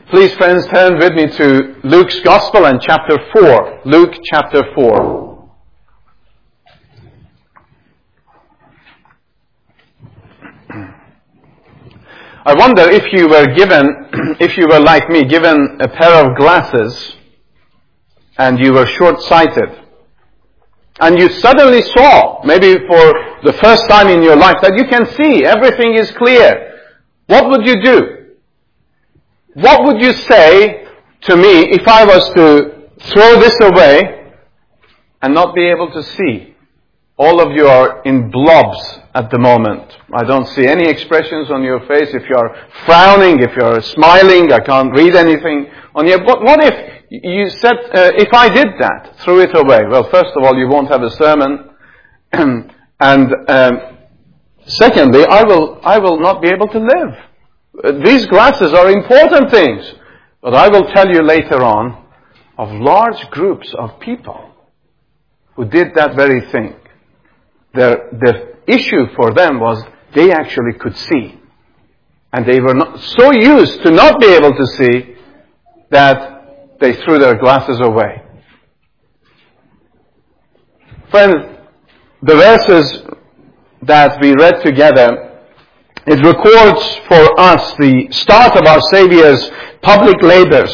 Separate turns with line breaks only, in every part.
Please, friends, turn with me to Luke's Gospel and chapter 4. Luke chapter 4. I wonder if you were like me, given a pair of glasses and you were short-sighted, and you suddenly saw, maybe for the first time in your life, that you can see, everything is clear. What would you do? What would you say to me if I was to throw this away and not be able to see? All of you are in blobs at the moment. I don't see any expressions on your face. If you are frowning, if you are smiling, I can't read anything on you. But what if you said, if I did that, threw it away? Well, first of all, you won't have a sermon. And secondly, I will not be able to live. These glasses are important things. But I will tell you later on of large groups of people who did that very thing. The issue for them was they actually could see. And they were not so used to not be able to see that they threw their glasses away. Friends, the verses that we read together, it records for us the start of our Savior's public labors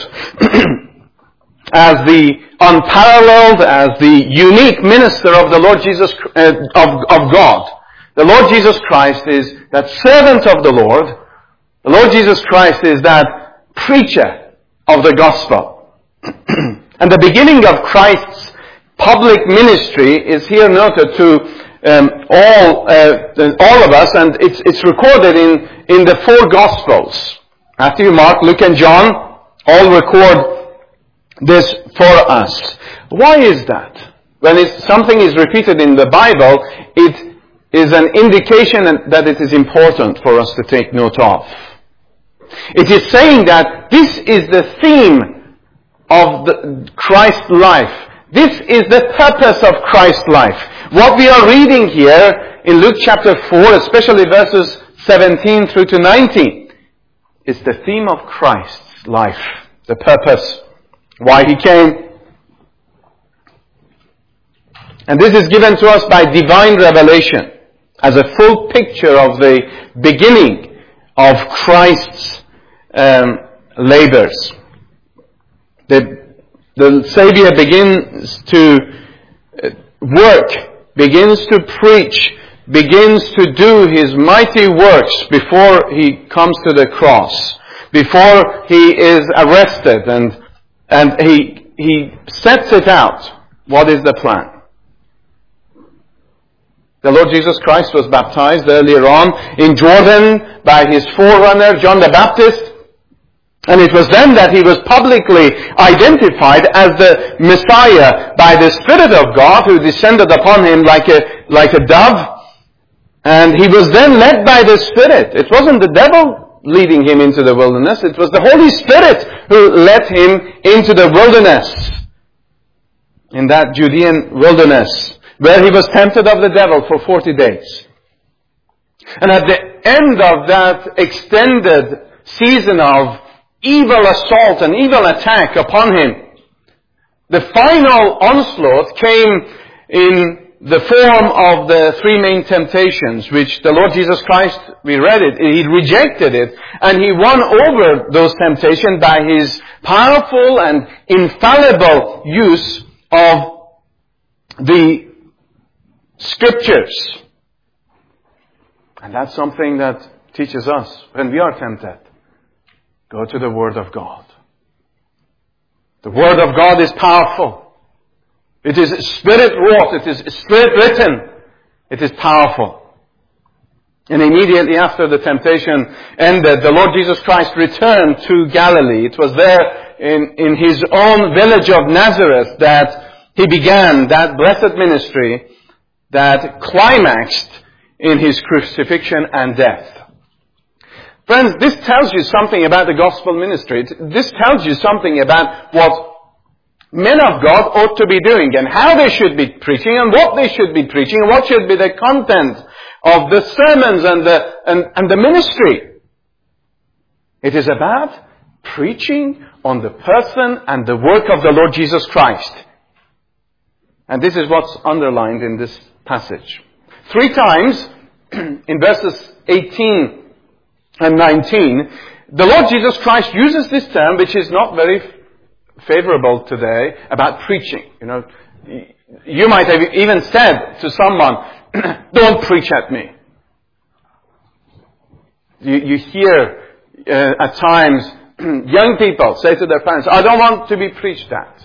as the unparalleled, as the unique minister of the Lord Jesus, of God. The Lord Jesus Christ is that servant of the Lord. The Lord Jesus Christ is that preacher of the gospel. And the beginning of Christ's public ministry is here noted to all of us, and it's recorded in the four Gospels. Matthew, Mark, Luke, and John all record this for us. Why is that? When something is repeated in the Bible, it is an indication that it is important for us to take note of. It is saying that this is the theme of Christ's life. This is the purpose of Christ's life. What we are reading here in Luke chapter 4, especially verses 17 through to 19, is the theme of Christ's life, the purpose, why He came. And this is given to us by divine revelation as a full picture of the beginning of Christ's labors. The Savior begins to work, begins to preach, begins to do His mighty works before He comes to the cross, before He is arrested, and He sets it out. What is the plan? The Lord Jesus Christ was baptized earlier on in Jordan by His forerunner, John the Baptist. And it was then that He was publicly identified as the Messiah by the Spirit of God, who descended upon Him like a dove. And He was then led by the Spirit. It wasn't the devil leading Him into the wilderness. It was the Holy Spirit who led Him into the wilderness. In that Judean wilderness, where He was tempted of the devil for 40 days. And at the end of that extended season of evil assault and evil attack upon Him, the final onslaught came in the form of the three main temptations, which the Lord Jesus Christ, we read it, He rejected it, and He won over those temptations by His powerful and infallible use of the Scriptures. And that's something that teaches us when we are tempted. Go to the Word of God. The Word of God is powerful. It is Spirit-wrought. It is Spirit-written. It is powerful. And immediately after the temptation ended, the Lord Jesus Christ returned to Galilee. It was there in His own village of Nazareth that He began that blessed ministry that climaxed in His crucifixion and death. Friends, this tells you something about the gospel ministry. This tells you something about what men of God ought to be doing and how they should be preaching and what they should be preaching and what should be the content of the sermons and the ministry. It is about preaching on the person and the work of the Lord Jesus Christ. And this is what's underlined in this passage. 3 times in verses 18 and 19, the Lord Jesus Christ uses this term, which is not very favorable today, about preaching. You know, you might have even said to someone, "Don't preach at me." You hear at times young people say to their parents, "I don't want to be preached at."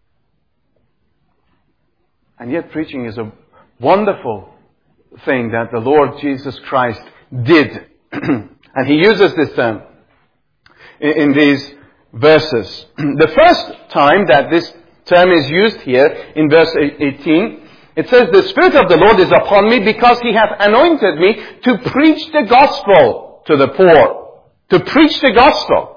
And yet preaching is a wonderful thing that the Lord Jesus Christ did. And He uses this term in these verses. The first time that this term is used here in verse 18, it says, "The Spirit of the Lord is upon me because He hath anointed me to preach the gospel to the poor." To preach the gospel.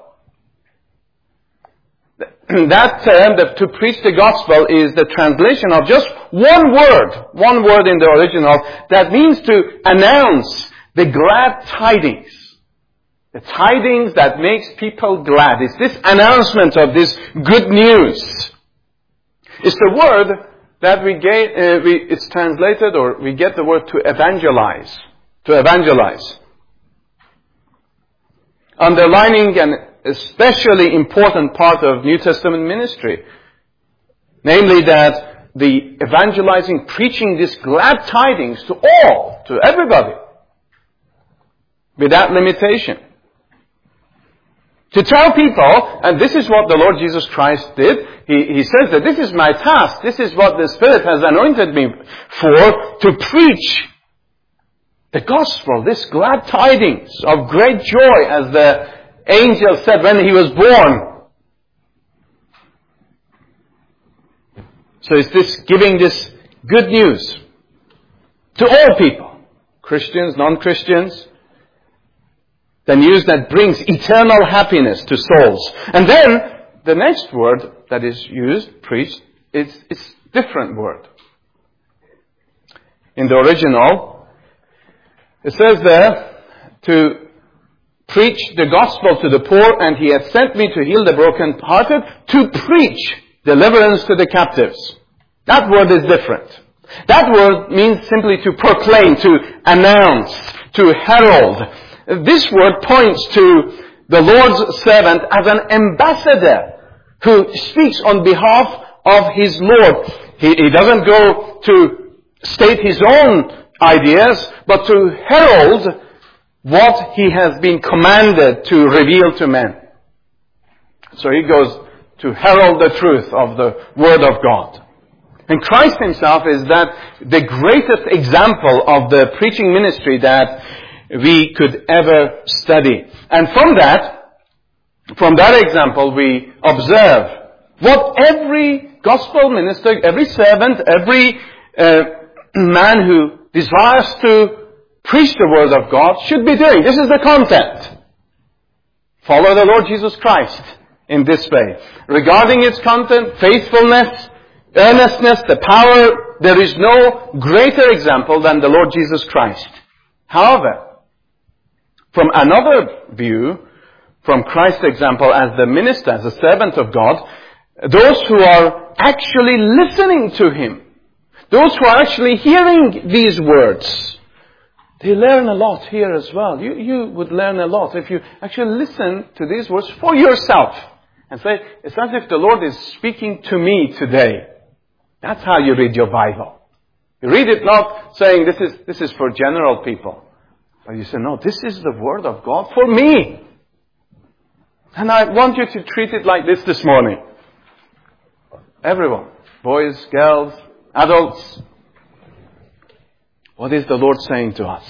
That term, to preach the gospel, is the translation of just one word in the original, that means to announce the glad tidings. The tidings that makes people glad. It's this announcement of this good news. It's the word that it's translated, or we get the word to evangelize. To evangelize. Underlining an especially important part of New Testament ministry. Namely that the evangelizing, preaching this glad tidings to all, to everybody. Without limitation. To tell people, and this is what the Lord Jesus Christ did, He says that this is my task, this is what the Spirit has anointed me for, to preach the gospel, this glad tidings of great joy, as the angel said when he was born. So it's this giving this good news to all people, Christians, non-Christians, the news that brings eternal happiness to souls. And then the next word that is used, preached, is different word. In the original, it says there, to preach the gospel to the poor, and He hath sent me to heal the brokenhearted, to preach deliverance to the captives. That word is different. That word means simply to proclaim, to announce, to herald. This word points to the Lord's servant as an ambassador who speaks on behalf of his Lord. He doesn't go to state his own ideas, but to herald what he has been commanded to reveal to men. So he goes to herald the truth of the Word of God. And Christ Himself is the greatest example of the preaching ministry that we could ever study. And from that example, we observe what every gospel minister, every servant, every man who desires to preach the Word of God should be doing. This is the content. Follow the Lord Jesus Christ in this way. Regarding its content, faithfulness, earnestness, the power, there is no greater example than the Lord Jesus Christ. However, from another view, from Christ's example as the minister, as a servant of God, those who are actually listening to Him, those who are actually hearing these words, they learn a lot here as well. You would learn a lot if you actually listen to these words for yourself and say, it's as if the Lord is speaking to me today. That's how you read your Bible. You read it not saying this is for general people. But you say, no, this is the Word of God for me. And I want you to treat it like this morning. Everyone, boys, girls, adults. What is the Lord saying to us?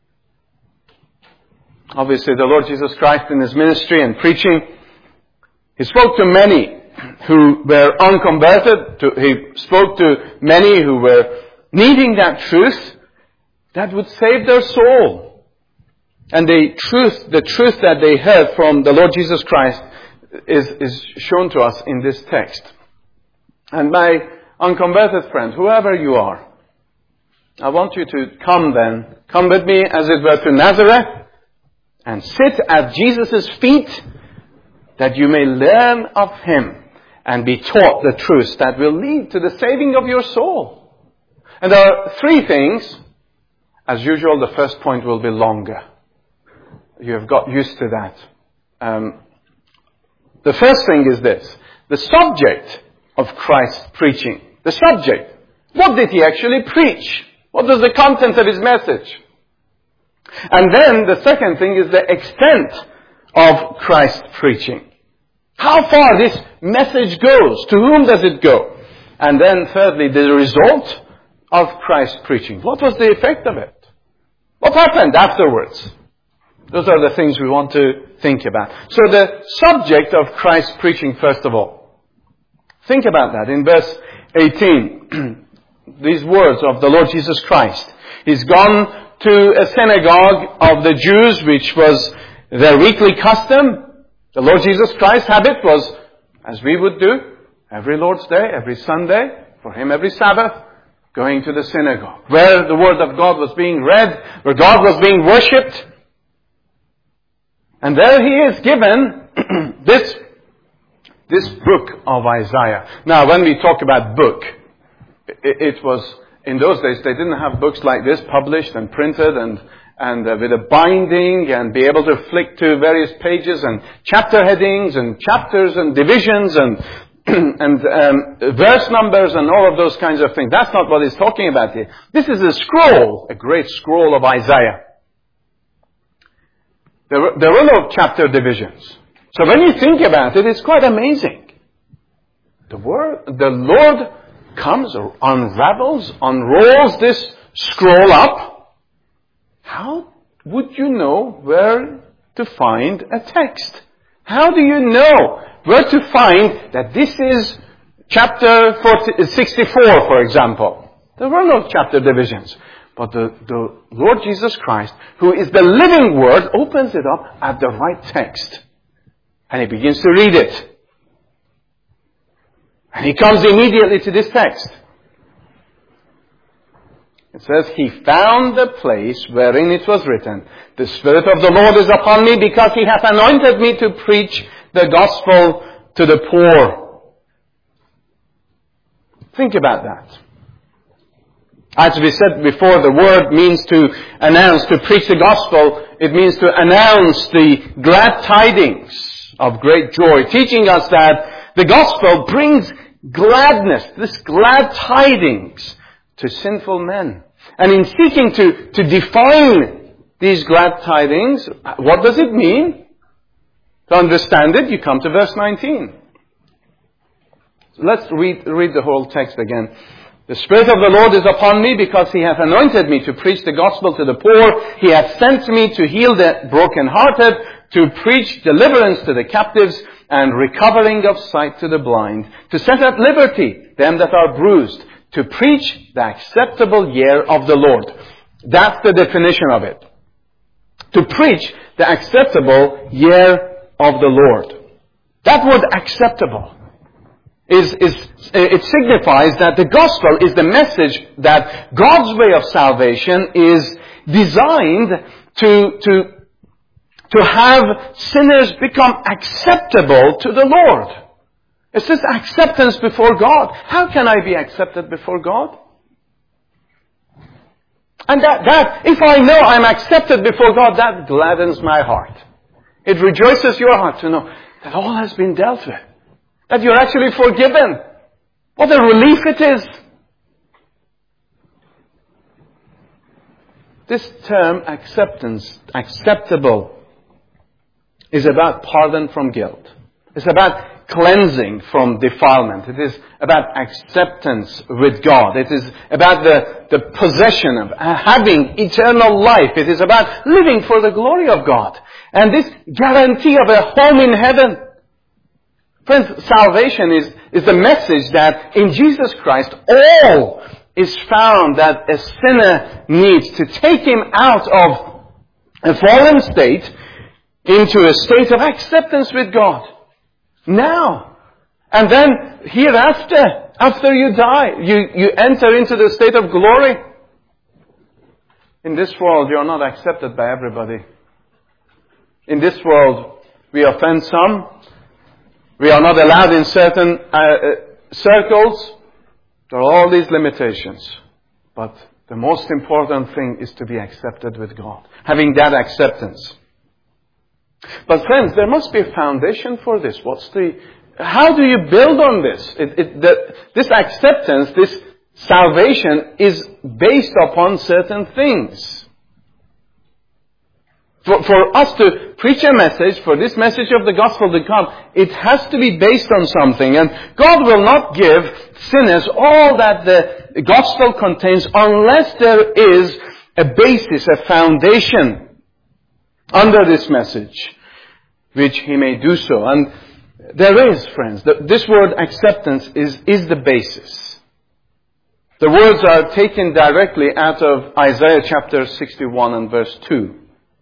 Obviously, the Lord Jesus Christ in His ministry and preaching, He spoke to many who were unconverted. He spoke to many who were needing that truth that would save their soul. And the truth that they heard from the Lord Jesus Christ is shown to us in this text. And my unconverted friend, whoever you are, I want you to come with me as it were to Nazareth and sit at Jesus' feet that you may learn of Him and be taught the truths that will lead to the saving of your soul. And there are three things. As usual, the first point will be longer. You have got used to that. The first thing is this. The subject of Christ's preaching. The subject. What did He actually preach? What was the content of His message? And then the second thing is the extent of Christ's preaching. How far this message goes. To whom does it go? And then thirdly, the result of Christ's preaching. What was the effect of it? What happened afterwards? Those are the things we want to think about. So the subject of Christ's preaching, first of all. Think about that. In verse 18, these words of the Lord Jesus Christ. He's gone to a synagogue of the Jews, which was their weekly custom. The Lord Jesus Christ's habit was, as we would do, every Lord's Day, every Sunday, for Him every Sabbath, going to the synagogue, where the Word of God was being read, where God was being worshipped. And there He is given this book of Isaiah. Now, when we talk about book, it was, in those days, they didn't have books like this published and printed and with a binding and be able to flick to various pages and chapter headings and chapters and divisions and verse numbers and all of those kinds of things. That's not what he's talking about here. This is a scroll, a great scroll of Isaiah. There were no chapter divisions. So when you think about it, it's quite amazing. The Lord comes or unrolls this scroll up. How would you know where to find a text? How do you know where to find that this is chapter 64, for example? There were no chapter divisions. But the Lord Jesus Christ, who is the living Word, opens it up at the right text. And He begins to read it. And He comes immediately to this text. It says, He found the place wherein it was written, the Spirit of the Lord is upon me, because He hath anointed me to preach the gospel to the poor. Think about that. As we said before, the word means to announce, to preach the gospel. It means to announce the glad tidings of great joy, teaching us that the gospel brings gladness, this glad tidings to sinful men. And in seeking to define these glad tidings, what does it mean? To understand it, you come to verse 19. Let's read the whole text again. The Spirit of the Lord is upon me, because He hath anointed me to preach the gospel to the poor. He hath sent me to heal the brokenhearted, to preach deliverance to the captives, and recovering of sight to the blind, to set at liberty them that are bruised, to preach the acceptable year of the Lord. That's the definition of it. To preach the acceptable year of the Lord. That word acceptable it signifies that the gospel is the message that God's way of salvation is designed to have sinners become acceptable to the Lord. It's this acceptance before God. How can I be accepted before God? And that if I know I'm accepted before God, that gladdens my heart. It rejoices your heart to know that all has been dealt with. That you're actually forgiven. What a relief it is. This term, acceptable, is about pardon from guilt. It's about cleansing from defilement. It is about acceptance with God. It is about the possession of having eternal life. It is about living for the glory of God. And this guarantee of a home in heaven. Friends, salvation is the message that in Jesus Christ all is found that a sinner needs to take him out of a fallen state into a state of acceptance with God. Now. And then hereafter, after you die, you enter into the state of glory. In this world, you are not accepted by everybody. In this world, we offend some, We are not allowed in certain circles. There are all these limitations. But the most important thing is to be accepted with God. Having that acceptance. But friends, there must be a foundation for this. How do you build on this? This acceptance, this salvation is based upon certain things. For us to preach a message, for this message of the gospel to come, it has to be based on something. And God will not give sinners all that the gospel contains unless there is a basis, a foundation under this message, which He may do so. And there is, friends. This word acceptance is the basis. The words are taken directly out of Isaiah chapter 61 and verse 2.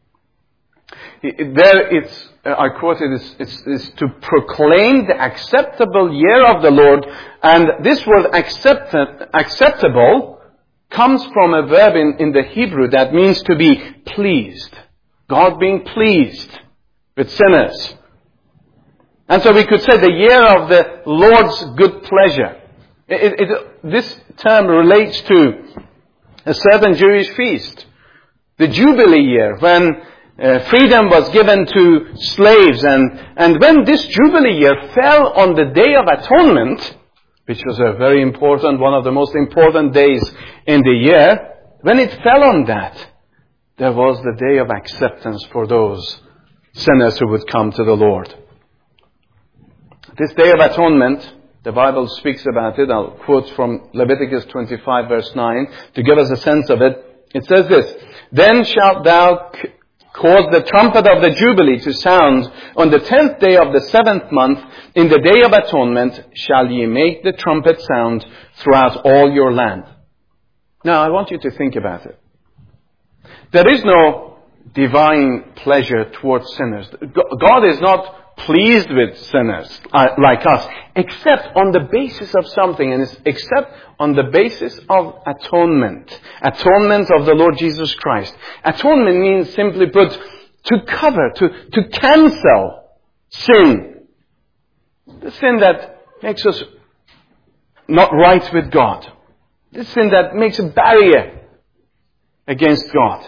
There I quote it, it's to proclaim the acceptable year of the Lord. And this word acceptable comes from a verb in the Hebrew that means to be pleased. God being pleased with sinners. And so we could say the year of the Lord's good pleasure. This term relates to a certain Jewish feast. The Jubilee year, when freedom was given to slaves. And when this Jubilee year fell on the Day of Atonement, which was a very important, one of the most important days in the year, when it fell on that, there was the day of acceptance for those sinners who would come to the Lord. This Day of Atonement, the Bible speaks about it. I'll quote from Leviticus 25 verse 9 to give us a sense of it. It says this, "Then shalt thou cause the trumpet of the Jubilee to sound on the 10th day of the 7th month. In the Day of Atonement shall ye make the trumpet sound throughout all your land." Now I want you to think about it. There is no divine pleasure towards sinners. God is not pleased with sinners like us, except on the basis of something, and except on the basis of atonement. Atonement of the Lord Jesus Christ. Atonement means, simply put, to cover, to cancel sin. The sin that makes us not right with God. The sin that makes a barrier against God.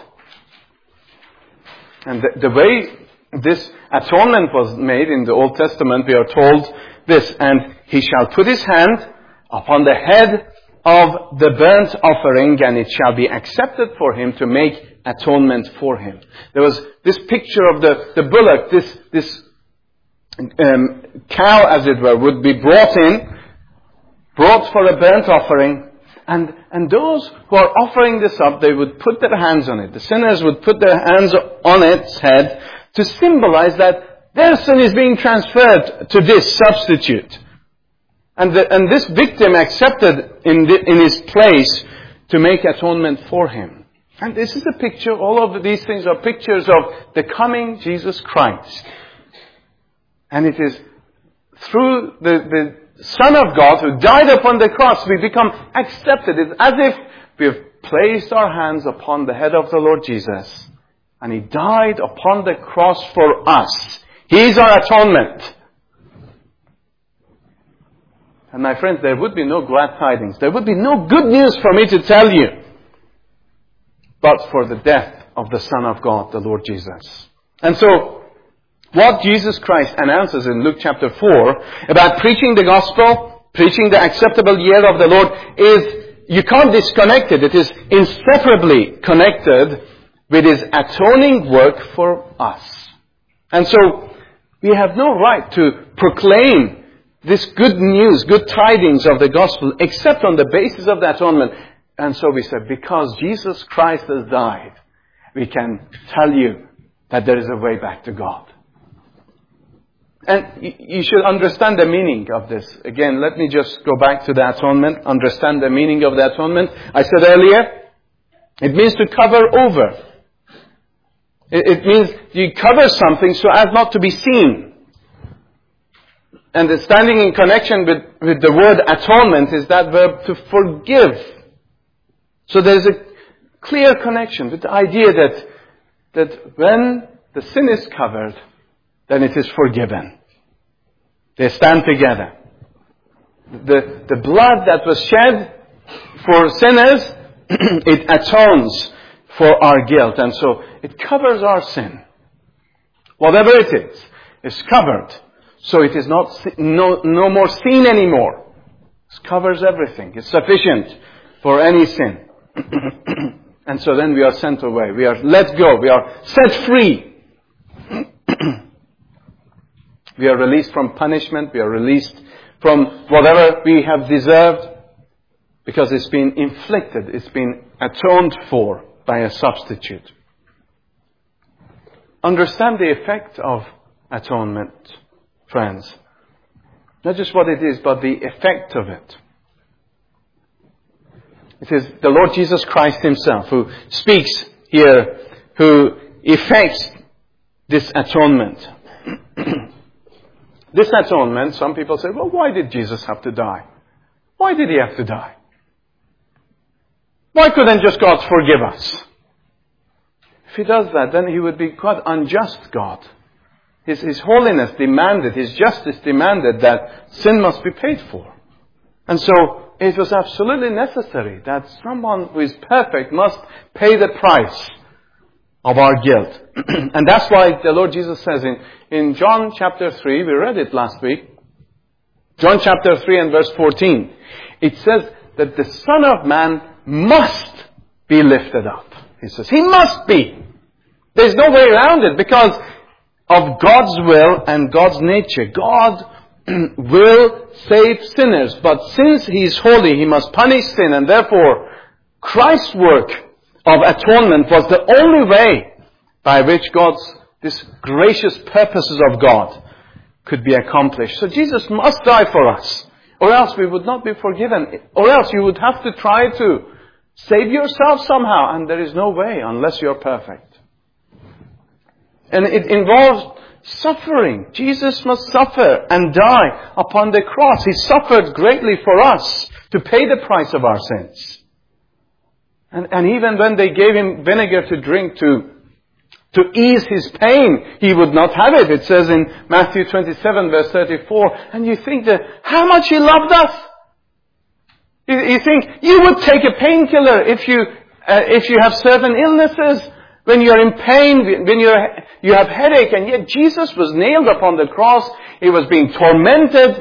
And the way this atonement was made in the Old Testament, we are told this, "And he shall put his hand upon the head of the burnt offering, and it shall be accepted for him to make atonement for him." There was this picture of the bullock, this cow, as it were, would be brought for a burnt offering. And those who are offering this up, they would put their hands on it. The sinners would put their hands on its head to symbolize that their sin is being transferred to this substitute. And this victim accepted in his place to make atonement for him. And this is a picture, all of these things are pictures of the coming Jesus Christ. And it is through the Son of God who died upon the cross, we become accepted. It's as if we have placed our hands upon the head of the Lord Jesus. And He died upon the cross for us. He is our atonement. And my friends, there would be no glad tidings. There would be no good news for me to tell you, but for the death of the Son of God, the Lord Jesus. And so, what Jesus Christ announces in Luke chapter 4 about preaching the gospel, preaching the acceptable year of the Lord, is, you can't disconnect it. It is inseparably connected with His atoning work for us. And so, we have no right to proclaim this good news, good tidings of the gospel, except on the basis of the atonement. And so we said, because Jesus Christ has died, we can tell you that there is a way back to God. And you should understand the meaning of this. Again, let me just go back to the atonement, understand the meaning of the atonement. I said earlier, it means to cover over. It means you cover something so as not to be seen. And the standing in connection with the word atonement is that verb to forgive. So there's a clear connection with the idea that when the sin is covered, then it is forgiven. They stand together. The blood that was shed for sinners, it atones for our guilt. And so it covers our sin. Whatever it is covered. So it is no more seen anymore. It covers everything. It's sufficient for any sin. And so then we are sent away. We are let go. We are set free. We are released from punishment. We are released from whatever we have deserved. Because it's been inflicted. It's been atoned for by a substitute. Understand the effect of atonement, friends. Not just what it is, but the effect of it. It is the Lord Jesus Christ Himself who speaks here, who effects this atonement. This atonement, some people say, well, why did Jesus have to die? Why did He have to die? Why couldn't just God forgive us? If He does that, then He would be quite unjust God. His holiness demanded, His justice demanded that sin must be paid for. And so it was absolutely necessary that someone who is perfect must pay the price of our guilt. And that's why the Lord Jesus says in John chapter 3, we read it last week, John chapter 3 and verse 14, it says that the Son of Man must be lifted up. He says, He must be. There's no way around it because of God's will and God's nature. God will save sinners, but since He is holy, He must punish sin, and therefore Christ's work of atonement was the only way by which this gracious purposes of God could be accomplished. So Jesus must die for us, or else we would not be forgiven, or else you would have to try to save yourself somehow, and there is no way unless you're perfect. And it involves suffering. Jesus must suffer and die upon the cross. He suffered greatly for us to pay the price of our sins. And even when they gave Him vinegar to drink to ease His pain, He would not have it. It says in Matthew 27 verse 34, and you think that how much He loved us? You think you would take a painkiller if you have certain illnesses, when you are in pain, when you have headache, and yet Jesus was nailed upon the cross. He was being tormented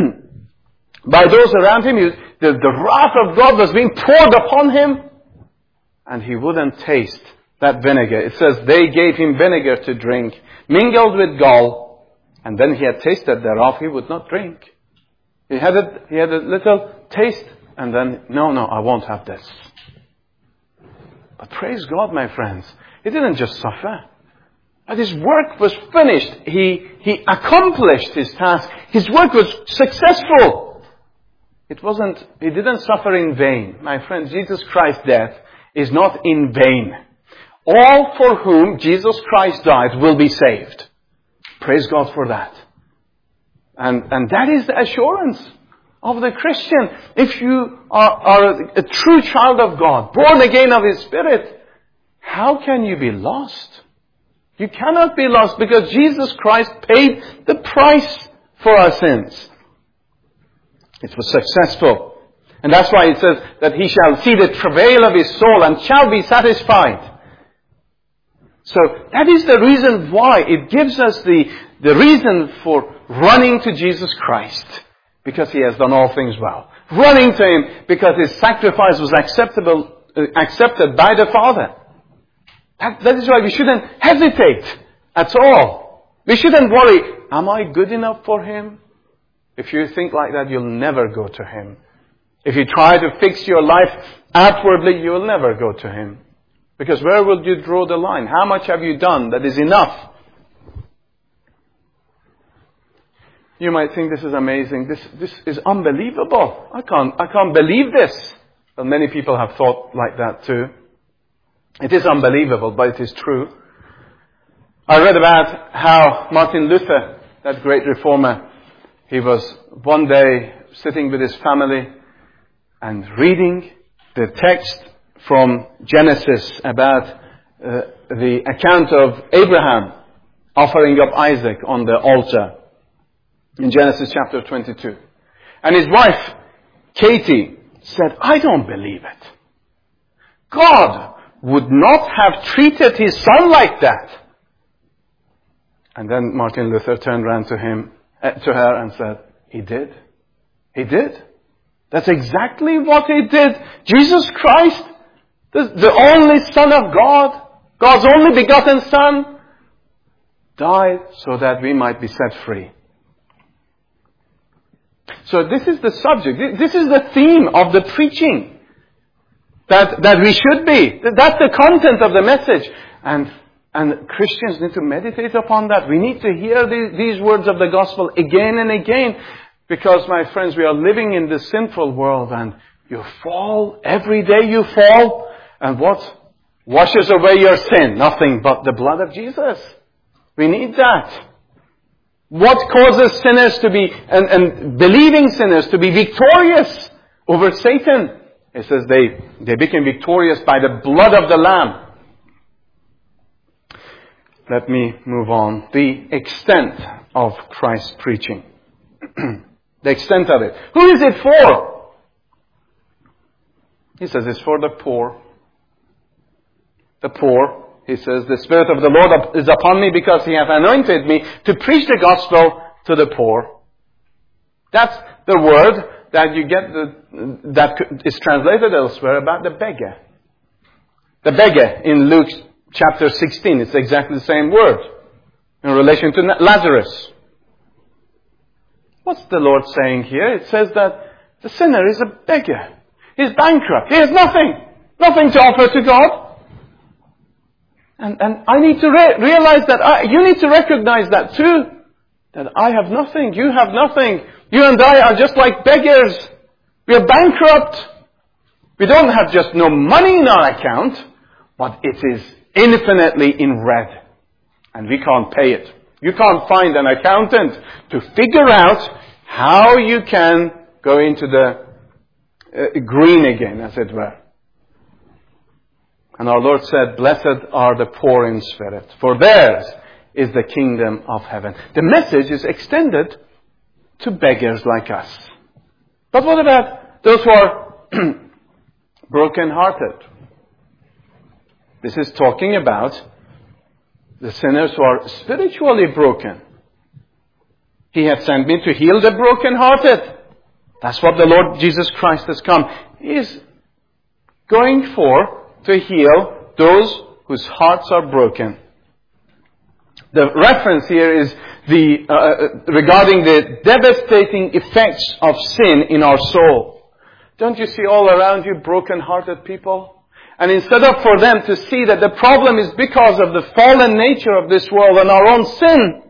by those around Him. The wrath of God was being poured upon Him, and He wouldn't taste that vinegar. It says they gave Him vinegar to drink, mingled with gall, and then He had tasted thereof, He would not drink. He had a little taste, and then, no, I won't have this. But praise God, my friends, He didn't just suffer. But His work was finished. He accomplished His task. His work was successful. He didn't suffer in vain. My friends, Jesus Christ's death is not in vain. All for whom Jesus Christ died will be saved. Praise God for that. And that is the assurance of the Christian. If you are a true child of God, born again of His Spirit, how can you be lost? You cannot be lost because Jesus Christ paid the price for our sins. It was successful. And that's why it says that He shall see the travail of His soul and shall be satisfied. So that is the reason why it gives us the reason for running to Jesus Christ. Because He has done all things well. Running to Him because His sacrifice was accepted by the Father. That is why we shouldn't hesitate at all. We shouldn't worry, am I good enough for Him? If you think like that, you'll never go to Him. If you try to fix your life outwardly, you will never go to Him. Because where will you draw the line? How much have you done that is enough? You might think this is amazing. This is unbelievable. I can't believe this. Well, many people have thought like that too. It is unbelievable, but it is true. I read about how Martin Luther, that great reformer, he was one day sitting with his family and reading the text from Genesis about the account of Abraham offering up Isaac on the altar. in Genesis chapter 22. And his wife, Katie, said, I don't believe it. God would not have treated his son like that. And then Martin Luther turned around to her and said, he did. He did. That's exactly what he did. Jesus Christ, the only Son of God, God's only begotten Son, died so that we might be set free. So this is the subject. This is the theme of the preaching that we should be. That's the content of the message. And Christians need to meditate upon that. We need to hear these words of the gospel again and again. Because, my friends, we are living in this sinful world and you fall. Every day you fall. And what washes away your sin? Nothing but the blood of Jesus. We need that. What causes sinners to be, and believing sinners to be victorious over Satan? It says they became victorious by the blood of the Lamb. Let me move on. The extent of Christ's preaching. The extent of it. Who is it for? He says it's for the poor. The poor. He says, the Spirit of the Lord is upon me because He hath anointed me to preach the gospel to the poor. That's the word that you get that is translated elsewhere about the beggar. The beggar in Luke chapter 16, it's exactly the same word in relation to Lazarus. What's the Lord saying here? It says that the sinner is a beggar. He's bankrupt. He has nothing. Nothing to offer to God. And I need to realize that you need to recognize that too. That I have nothing. You have nothing. You and I are just like beggars. We are bankrupt. We don't have just no money in our account, but it is infinitely in red. And we can't pay it. You can't find an accountant to figure out how you can go into the green again, as it were. And our Lord said, blessed are the poor in spirit, for theirs is the kingdom of heaven. The message is extended to beggars like us. But what about those who are broken-hearted? This is talking about the sinners who are spiritually broken. He hath sent me to heal the broken-hearted. That's what the Lord Jesus Christ has come. He is going to heal those whose hearts are broken. The reference here is regarding the devastating effects of sin in our soul. Don't you see all around you broken-hearted people? And instead of for them to see that the problem is because of the fallen nature of this world and our own sin,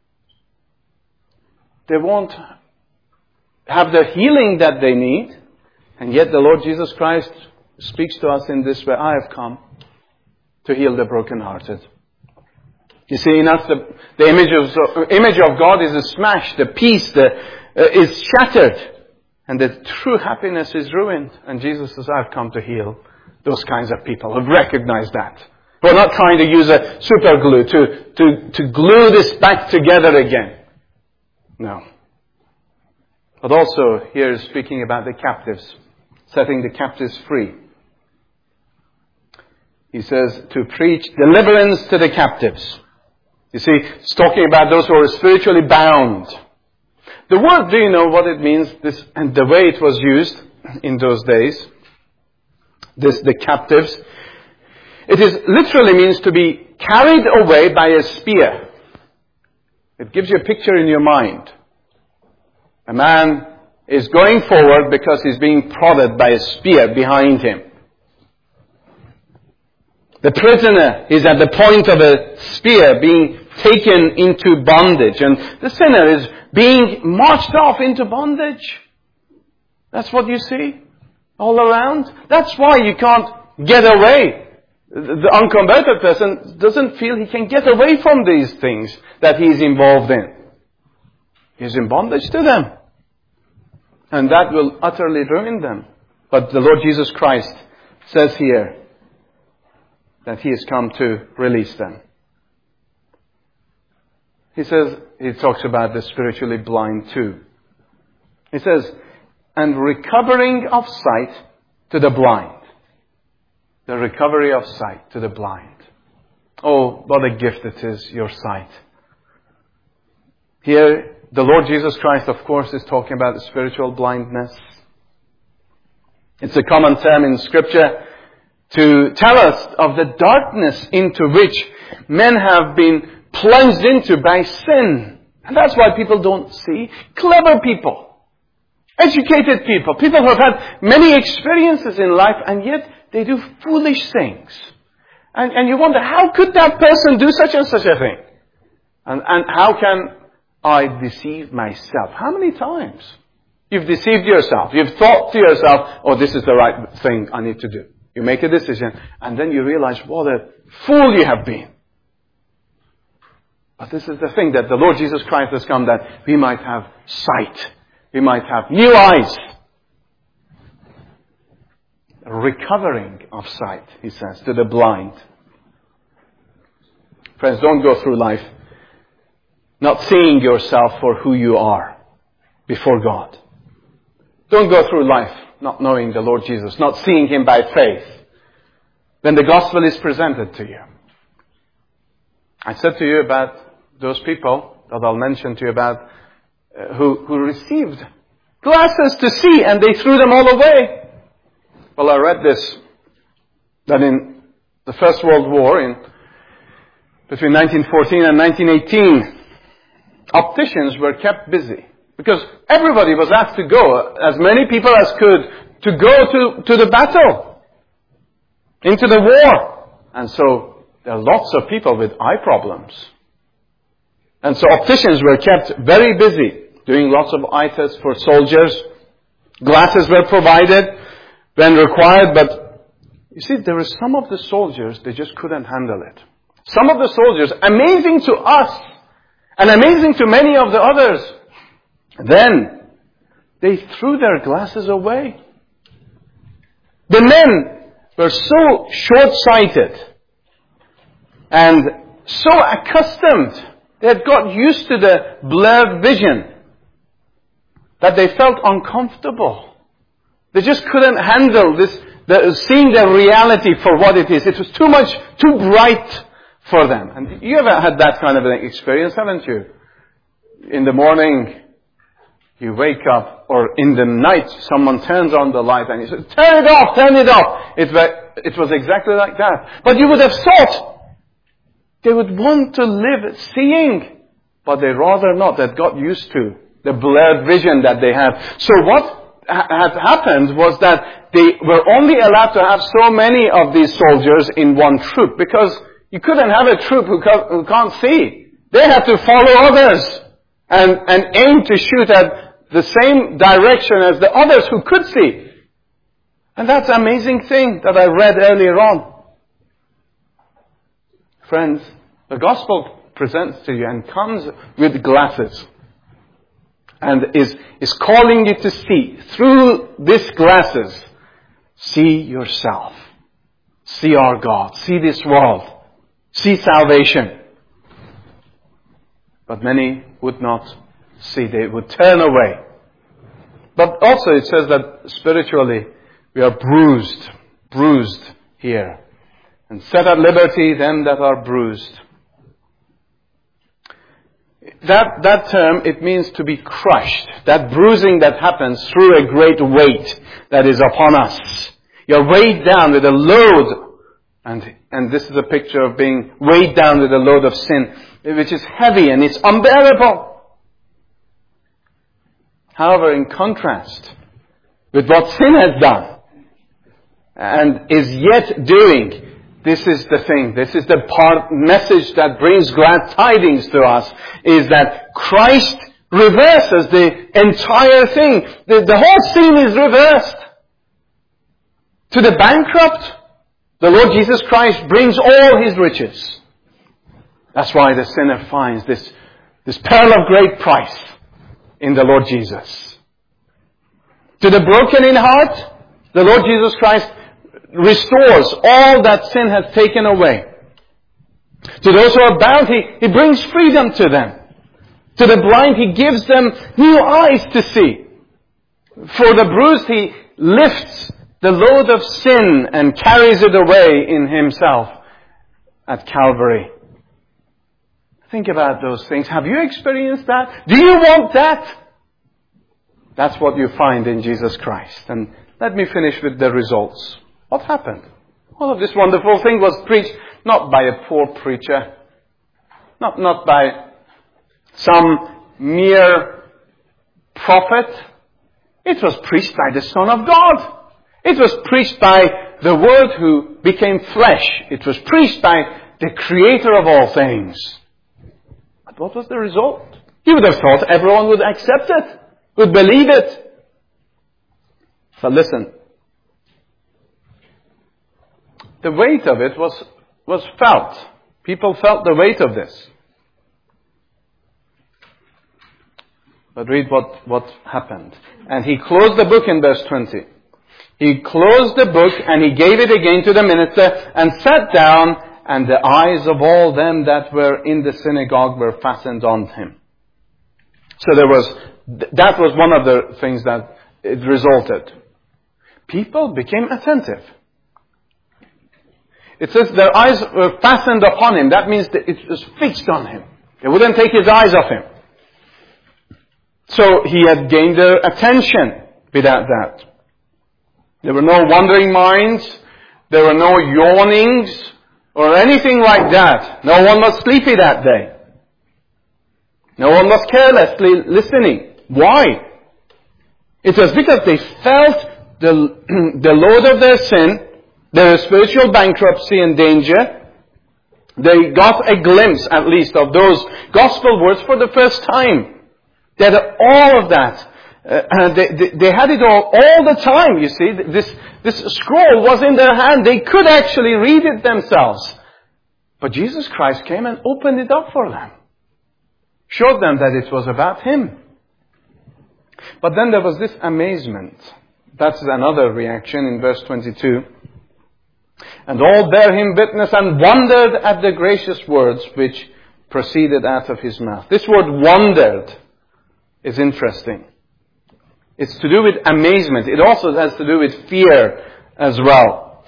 they won't have the healing that they need. And yet the Lord Jesus Christ speaks to us in this way, I have come to heal the brokenhearted. You see, in us, the image of God is smashed, the peace is shattered, and the true happiness is ruined. And Jesus says, I've come to heal those kinds of people who recognize that. We're not trying to use a super glue to glue this back together again. No. But also, here is speaking about the captives, setting the captives free. He says to preach deliverance to the captives. You see, it's talking about those who are spiritually bound. The word, do you know what it means? This, and the way it was used in those days, the captives. It literally means to be carried away by a spear. It gives you a picture in your mind. A man is going forward because he's being prodded by a spear behind him. The prisoner is at the point of a spear being taken into bondage. And the sinner is being marched off into bondage. That's what you see all around. That's why you can't get away. The unconverted person doesn't feel he can get away from these things that he's involved in. He's in bondage to them. And that will utterly ruin them. But the Lord Jesus Christ says here that He has come to release them. he talks about the spiritually blind too. He says, and recovering of sight to the blind. The recovery of sight to the blind. Oh, what a gift it is, your sight. Here, the Lord Jesus Christ, of course, is talking about spiritual blindness. It's a common term in Scripture to tell us of the darkness into which men have been plunged into by sin. And that's why people don't see. Clever people, educated people, people who have had many experiences in life, and yet they do foolish things. And you wonder, how could that person do such and such a thing? And how can I deceive myself? How many times you've deceived yourself? You've thought to yourself, oh, this is the right thing I need to do. You make a decision, and then you realize what a fool you have been. But this is the thing, that the Lord Jesus Christ has come that we might have sight. We might have new eyes. A recovering of sight, he says, to the blind. Friends, don't go through life not seeing yourself for who you are before God. Don't go through life not knowing the Lord Jesus, not seeing Him by faith when the gospel is presented to you. I said to you about those people that I'll mention to you about who received glasses to see and they threw them all away. Well, I read this, that in the First World War, between 1914 and 1918, opticians were kept busy because everybody was asked to go, as many people as could, to go to the battle, into the war. And so there are lots of people with eye problems. And so opticians were kept very busy doing lots of eye tests for soldiers. Glasses were provided when required, but you see, there were some of the soldiers, they just couldn't handle it. Some of the soldiers, amazing to us, and amazing to many of the others, then they threw their glasses away. The men were so short-sighted and so accustomed, they had got used to the blurred vision, that they felt uncomfortable. They just couldn't handle this, seeing the reality for what it is. It was too much, too bright for them. And you ever had that kind of an experience, haven't you? In the morning, you wake up, or in the night, someone turns on the light and you say, turn it off, turn it off. It was exactly like that. But you would have thought they would want to live seeing, but they rather not. They got used to the blurred vision that they have. So what had happened was that they were only allowed to have so many of these soldiers in one troop, because you couldn't have a troop who can't see. They had to follow others and aim to shoot at the same direction as the others who could see. And that's an amazing thing that I read earlier on. Friends, the gospel presents to you and comes with glasses. And is calling you to see, through these glasses, see yourself. See our God. See this world. See salvation. But many would not see. They would turn away. But also it says that spiritually we are bruised here. And set at liberty them that are bruised. That term, it means to be crushed. That bruising that happens through a great weight that is upon us. You're weighed down with a load. And this is a picture of being weighed down with a load of sin, which is heavy and it's unbearable. However, in contrast with what sin has done and is yet doing, this is the thing, this is the message that brings glad tidings to us, is that Christ reverses the entire thing. The whole scene is reversed. To the bankrupt, the Lord Jesus Christ brings all His riches. That's why the sinner finds this pearl of great price in the Lord Jesus. To the broken in heart, the Lord Jesus Christ restores all that sin has taken away. To those who are bound, He brings freedom to them. To the blind, He gives them new eyes to see. For the bruised, He lifts the load of sin and carries it away in Himself at Calvary. Think about those things. Have you experienced that? Do you want that? That's what you find in Jesus Christ. And let me finish with the results. What happened? All of this wonderful thing was preached not by a poor preacher, not by some mere prophet. It was preached by the Son of God. It was preached by the Word who became flesh. It was preached by the Creator of all things. But what was the result? You would have thought everyone would accept it, would believe it. But listen, the weight of it was felt. People felt the weight of this. But read what happened. And He closed the book in verse 20. He closed the book and He gave it again to the minister and sat down, and the eyes of all them that were in the synagogue were fastened on Him. So that was one of the things that it resulted. People became attentive. It says their eyes were fastened upon Him. That means that it was fixed on Him. They wouldn't take His eyes off Him. So He had gained their attention without that. There were no wandering minds. There were no yawnings or anything like that. No one was sleepy that day. No one was carelessly listening. Why? It was because they felt the load of their sin, their spiritual bankruptcy and danger. They got a glimpse, at least, of those gospel words for the first time. They had all of that. They had it all the time, you see. This scroll was in their hand. They could actually read it themselves. But Jesus Christ came and opened it up for them. Showed them that it was about Him. But then there was this amazement. That's another reaction in verse 22. And all bare Him witness and wondered at the gracious words which proceeded out of His mouth. This word wondered is interesting. It's to do with amazement. It also has to do with fear as well.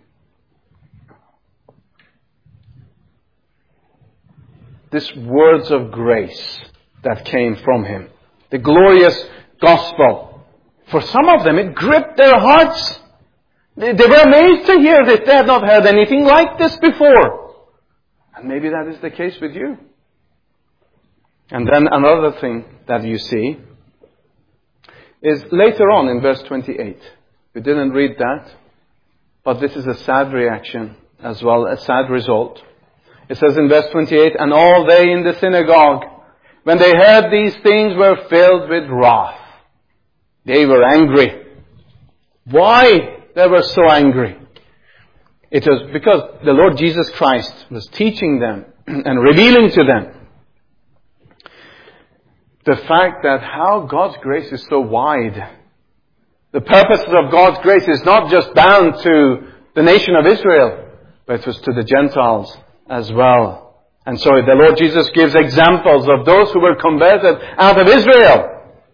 These words of grace that came from Him. The glorious gospel. For some of them, it gripped their hearts. They were amazed to hear this. They had not heard anything like this before. And maybe that is the case with you. And then another thing that you see is later on in verse 28. We didn't read that, but this is a sad reaction as well, a sad result. It says in verse 28, and all they in the synagogue, when they heard these things, were filled with wrath. They were angry. Why they were so angry? It was because the Lord Jesus Christ was teaching them and revealing to them the fact that how God's grace is so wide. The purpose of God's grace is not just bound to the nation of Israel, but it was to the Gentiles as well. And so the Lord Jesus gives examples of those who were converted out of Israel.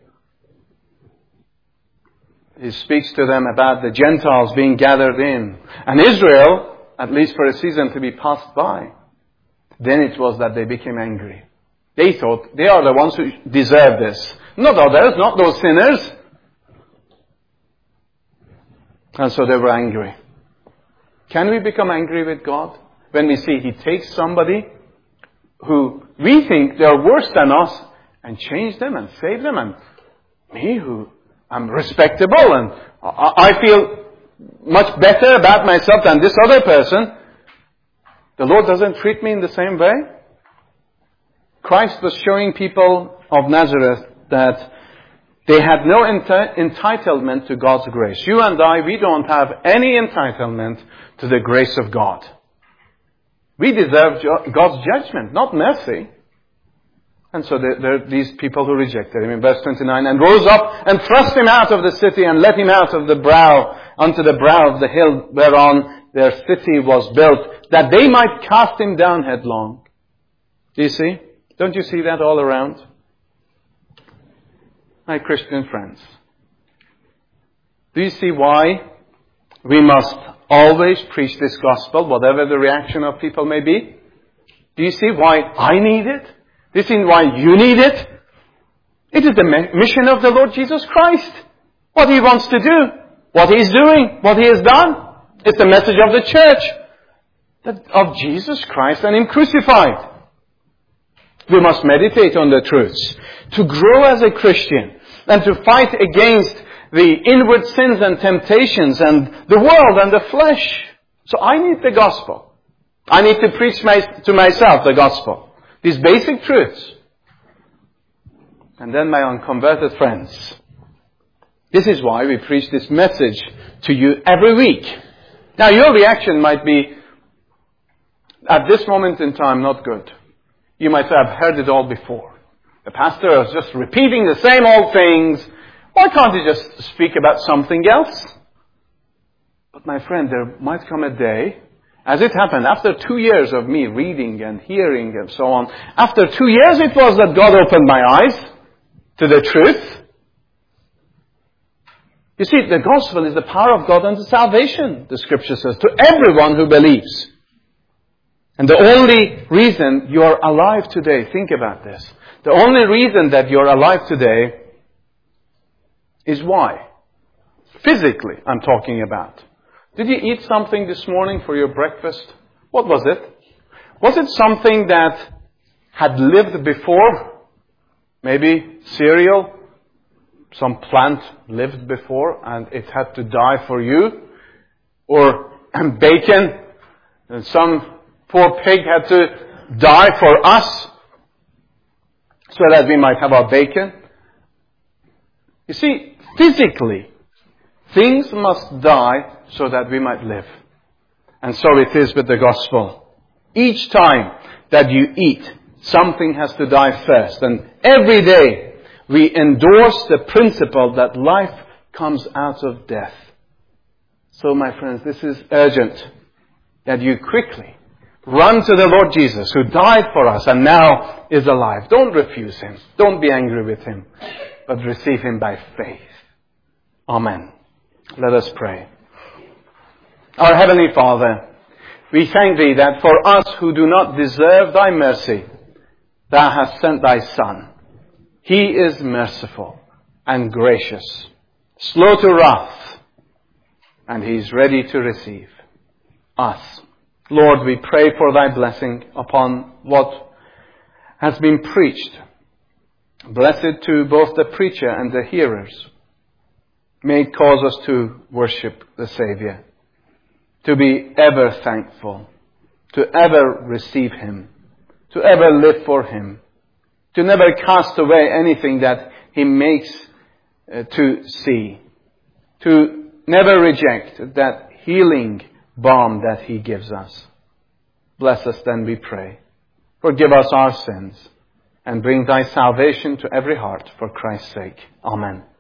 He speaks to them about the Gentiles being gathered in. And Israel, at least for a season, to be passed by. Then it was that they became angry. They thought they are the ones who deserve this. Not others, not those sinners. And so they were angry. Can we become angry with God? When we see He takes somebody who we think they are worse than us and change them and save them, and me who am respectable and I feel much better about myself than this other person, the Lord doesn't treat me in the same way? Christ was showing people of Nazareth that they had no entitlement to God's grace. You and I, we don't have any entitlement to the grace of God. We deserve God's judgment, not mercy. And so there are these people who rejected Him. In verse 29, and rose up and thrust Him out of the city and let Him out of the brow, unto the brow of the hill whereon their city was built, that they might cast Him down headlong. Do you see? Don't you see that all around? my Christian friends, do you see why we must always preach this gospel, whatever the reaction of people may be? Do you see why I need it? Do you see why you need it? It is the mission of the Lord Jesus Christ. What He wants to do, what He is doing, what He has done. It's the message of the church, of Jesus Christ and Him crucified. We must meditate on the truths to grow as a Christian and to fight against the inward sins and temptations and the world and the flesh. So I need the gospel. I need to preach to myself the gospel. These basic truths. And then my unconverted friends, this is why we preach this message to you every week. Now your reaction might be, at this moment in time, not good. You might have heard it all before. The pastor is just repeating the same old things. Why can't he just speak about something else? But my friend, there might come a day, as it happened after 2 years of me reading and hearing and so on. After 2 years it was that God opened my eyes to the truth. You see, the gospel is the power of God unto salvation, the scripture says, to everyone who believes. And the only reason you are alive today, think about this. The only reason that you're alive today is why? Physically, I'm talking about. Did you eat something this morning for your breakfast? What was it? Was it something that had lived before? Maybe cereal? Some plant lived before and it had to die for you? Or bacon? And some poor pig had to die for us so that we might have our bacon? You see, physically, things must die so that we might live. And so it is with the gospel. Each time that you eat, something has to die first. And every day we endorse the principle that life comes out of death. So my friends, this is urgent that you quickly run to the Lord Jesus who died for us and now is alive. Don't refuse Him. Don't be angry with Him, but receive Him by faith. Amen. Let us pray. Our Heavenly Father, we thank Thee that for us who do not deserve Thy mercy, Thou hast sent Thy Son. He is merciful and gracious, slow to wrath, and He is ready to receive us. Lord, we pray for Thy blessing upon what has been preached. Blessed to both the preacher and the hearers. May it cause us to worship the Savior, to be ever thankful, to ever receive Him, to ever live for Him, to never cast away anything that He makes to see, to never reject that healing balm that He gives us. Bless us then, we pray. Forgive us our sins and bring Thy salvation to every heart for Christ's sake. Amen.